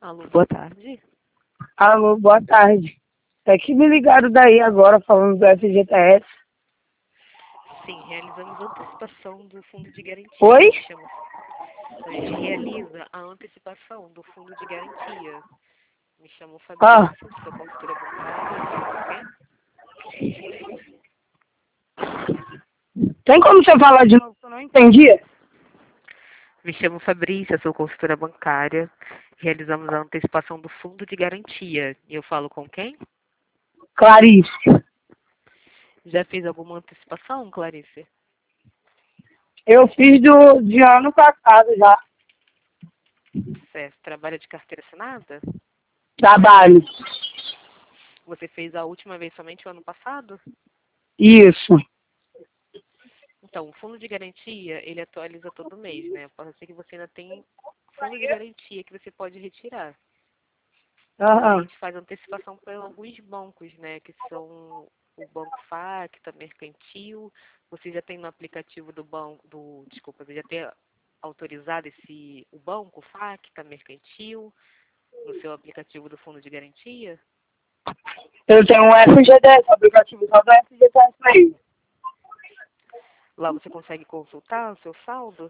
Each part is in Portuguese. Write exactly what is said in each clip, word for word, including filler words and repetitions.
Alô, boa tarde. Alô, boa tarde. É que me ligaram daí agora falando do F G T S. Sim, realizamos a antecipação do fundo de garantia. Oi? Chama- A gente realiza a antecipação do fundo de garantia. Me chamo Ah, Fabrícia, sou consultora bancária, eu falo com quem? tem como você falar de novo que eu não entendi? Me chamo Fabrícia, sou consultora bancária. Realizamos a antecipação do fundo de garantia. E eu falo com quem? Clarice. Já fez alguma antecipação, Clarice? Eu fiz do, de ano passado já. Certo. Trabalha de carteira assinada? Trabalho. Você fez a última vez somente o ano passado? Isso. Então, o fundo de garantia, ele atualiza todo mês, né? Pode ser que você ainda tem fundo de garantia que você pode retirar. A Aham. gente faz antecipação por alguns bancos, né? Que são o Banco Facta, Mercantil. Você já tem no aplicativo do banco, do, desculpa, você já tem autorizado esse, o Banco Facta, Mercantil, no seu aplicativo do fundo de garantia? Eu tenho um F G T S, aplicativo só do F G T S aí. Lá você consegue consultar o seu saldo?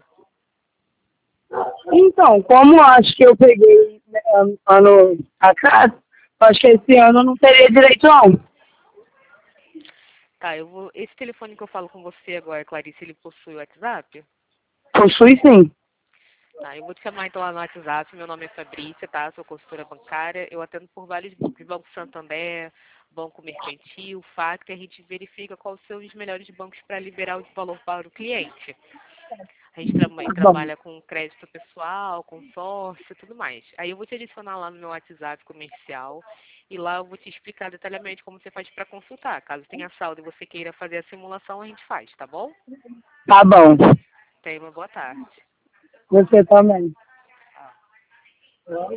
Então, como acho que eu peguei né, ano ano atrás, acho que esse ano eu não teria direito não. Tá, eu vou. Esse telefone que eu falo com você agora, Clarice, ele possui o WhatsApp? Possui sim. Tá, eu vou te chamar então lá no WhatsApp. Meu nome é Fabrícia, tá? Sou consultora bancária. Eu atendo por vários bancos. Banco Santander, Banco Mercantil, Facta. A gente verifica quais são os melhores bancos para liberar o valor para o cliente. A gente Tá também bom. trabalha com crédito pessoal, consórcio e tudo mais. Aí eu vou te adicionar lá no meu WhatsApp comercial e lá eu vou te explicar detalhadamente como você faz para consultar. Caso tenha saldo e você queira fazer a simulação, a gente faz, tá bom? Tá bom. Tenha uma boa tarde. Você também.